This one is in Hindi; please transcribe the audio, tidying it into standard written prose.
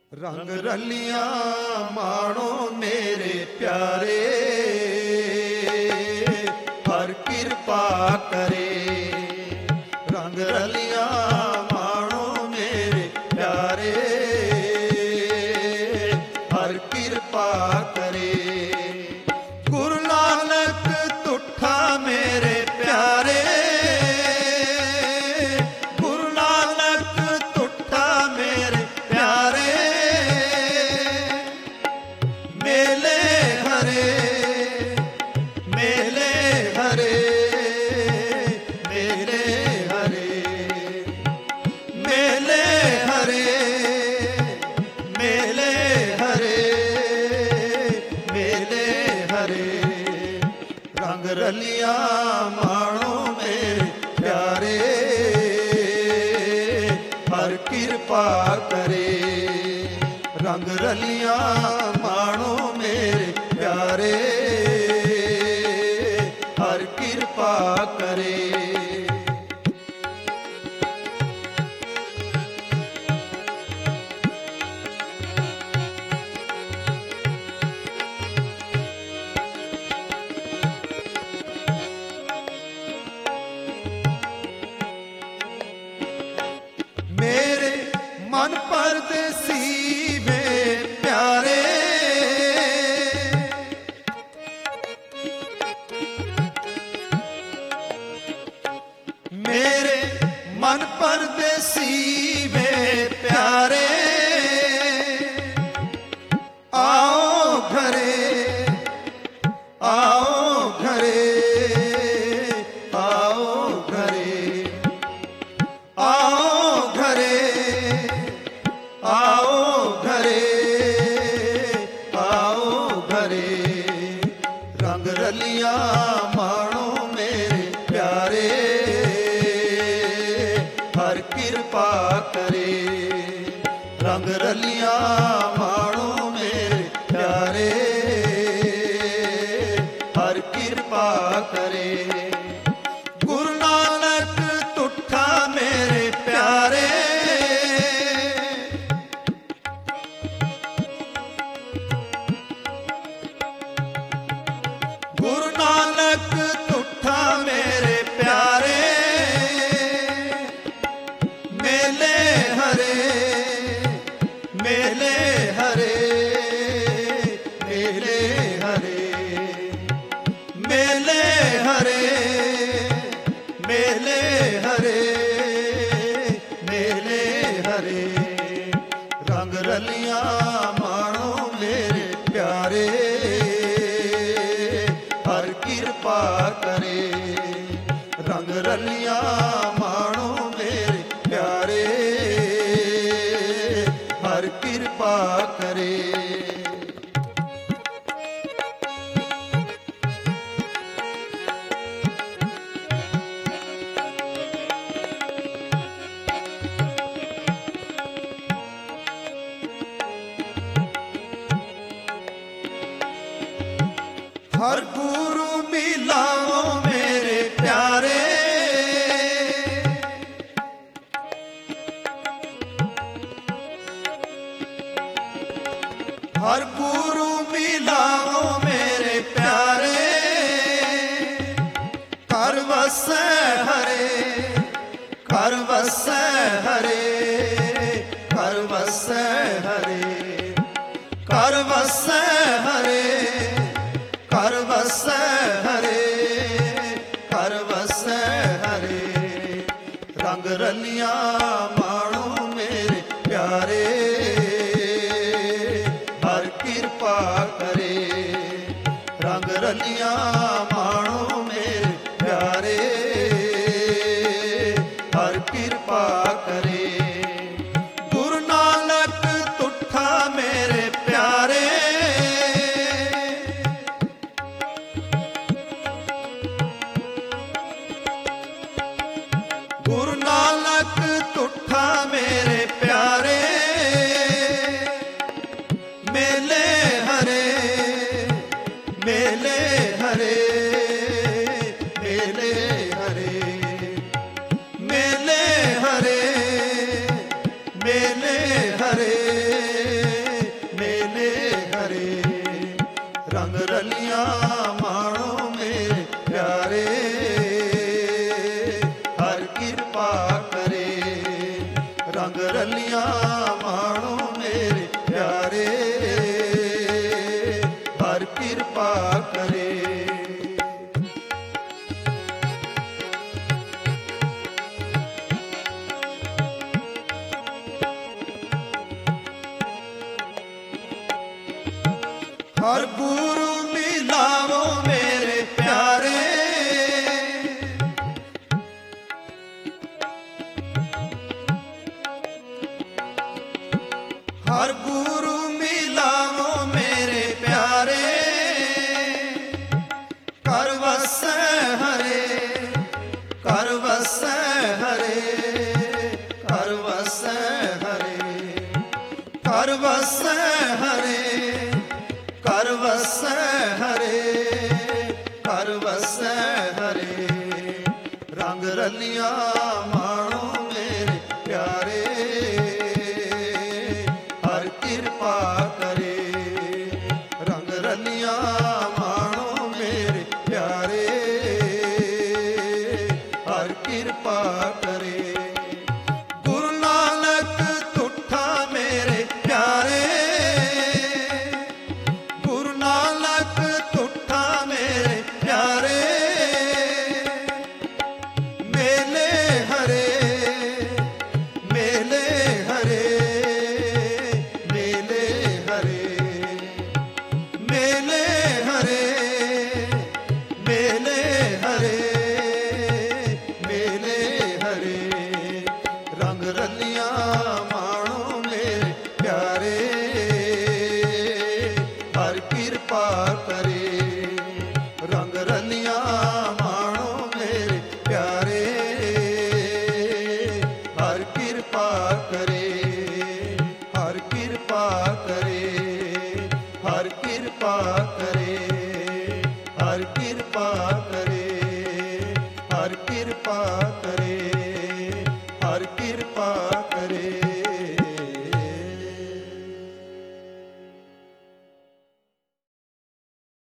रंग रलिया माणो मेरे प्यारे, हर कृपा करे। रंग रलिया माणो मेरे प्यारे, हर कृपा करे। गुरु नानक तुठा मेरे प्यारे, गुरु नानक तुठा मेरे प्यारे। मेले हरे मेले हरे मेले हरे मेले हरे मेले हरे मेले हरे। रंग रलिया माणो मेरे प्यारे, हर कृपा करे। रंग रलिया माणो मेरे प्यारे, हर कृपा करे। मेरे मन परदेसी वे प्यारे, मेरे मन परदेसी वे प्यारे। आओ घरे आओ घरे आओ घरे आओ घरे आओ घरे आओ घरे। रंग रलिया माणो मेरे प्यारे, हर कृपा करे। रंग रलिया माणो मेरे प्यारे, हर कृपा करे। गुरु नानक तुठा मेरे प्यारे, गुरु नानक तुठा मेरे प्यारे। मेले हरे मेले हरे मेले हरे मेले हरे मेले हरे मेले हरे। रंग रलिया माणो मेरे प्यारे, हर कृपा करे। रंग रलिया माणो मेरे प्यारे, हर कृपा करे। हर गुरु मिलाओ मेरे प्यारे, हर गुरु मिलाओ मेरे प्यारे। कर वसै हरे कर वसै हरे कर वसै हरे कर वसै हरे कर वसै हरे कर वसै हरे। रंग रलिया माणो मेरे प्यारे, हर कृपा करे। रंग रलिया माणो मेरे प्यारे, हर कृपा करे। गुरु नानक तुठा मेरे प्यारे, गुरु नानक तुठा मेरे प्यारे। मेले हरे मेले हरे मेले हरे मेले हरे मेले हरे रंग रलियां माणो मेरे प्यारे, हर कृपा करे। हर गुरु मिलावो मेरे प्यारे, हर गुरु मिलावो मेरे प्यारे, कर वसै हरे, कर वसै हरे, कर वसै हरे, कर वसै हरे, कर वसै हरे, कर वसै हरे। रंग रलियां माणो मेरे प्यारे, हर कृपा करे। रंग रलियां माणो मेरे प्यारे, हर कृपा करे। गुरु नानक तुठा मेरे प्यारे, गुरु नानक तुठा मेरे प्यारे, मेले हरे, मेले हरे, मेले हरे, मेले हरे, मेले हरे, मेले हरे। रंग रलियां माणो मेरे प्यारे, हर कृपा करे। रंग रलियां माणो मेरे प्यारे, हर कृपा करे, हर कृपा करे, हर कृपा करे, हर कृपा करे, हर कृपा करे, हर कृपा